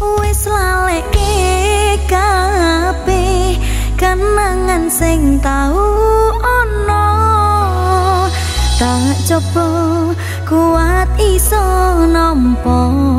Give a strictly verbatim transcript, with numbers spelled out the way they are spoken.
wis laleke kabeh kenangan sing tau ono tak coba kuat iso nampa